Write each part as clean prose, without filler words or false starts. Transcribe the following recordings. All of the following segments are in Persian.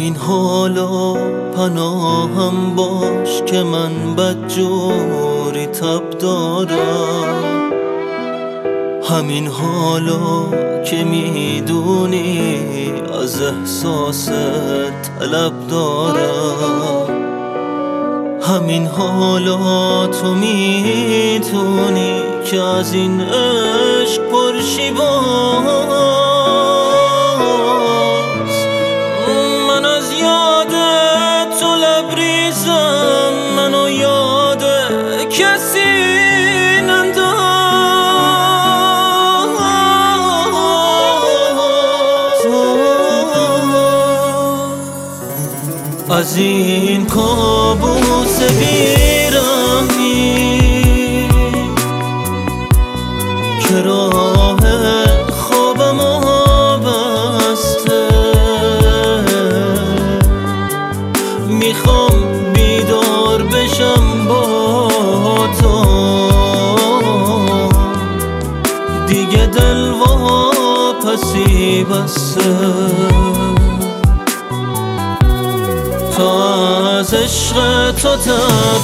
همین حالا پناهم باش که من بدجوری تب دارم. همین حالا که میدونی از احساس طلب دارم. همین حالا تو میتونی که از این عشق پرشی باز. من از یاد تو لبریزم، منو یاد کسی ننداز. از این کابوس بیرحمی که راه خوابمو بسته، میخوام بیدار بشم با تو. دیگه دل واپسی بسته، تا از عشق تو تب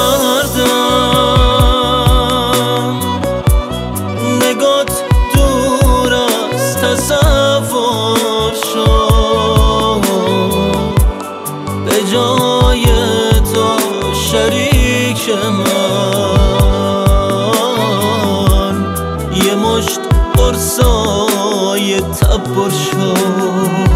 کردم. نگات دور از تصور شد، به جای تو شریک من یه مشت قرصای تب پر شد.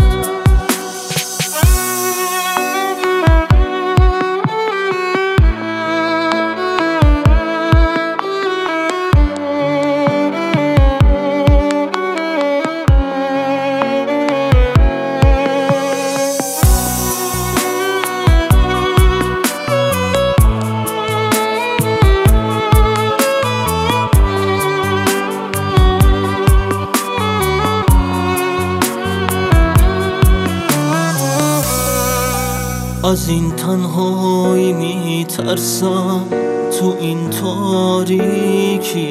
از این تنهایی میترسم، تو این تاریکی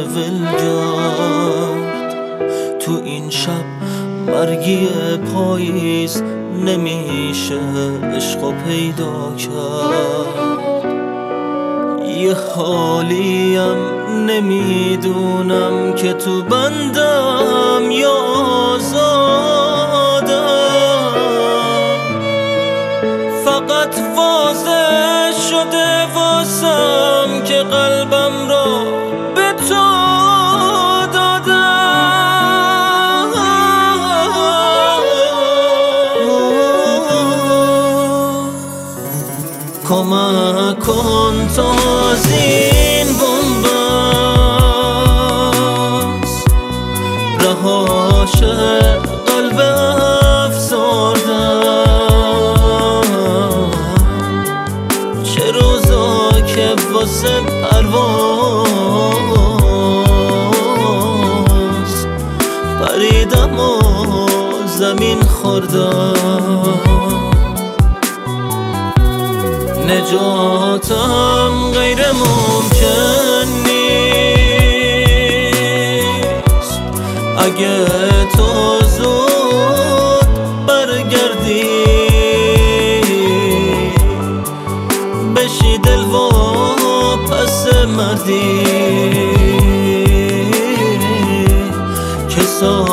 ولگرد. تو این شب مرگی پاییز نمیشه عشقو پیدا کرد. یه حالیم نمیدونم که تو بندم یا آزادم. فقط واضح شده واسم که قلبم را به تو دادم. کمک کن تا از این بنبست رهاشه قلب افسردم. چه روزا که واسه پرواز پریدم و زمین خوردم. نجاتم غیر ممکن نیست اگه تو زود برگردی، بشی دل واپس مردی که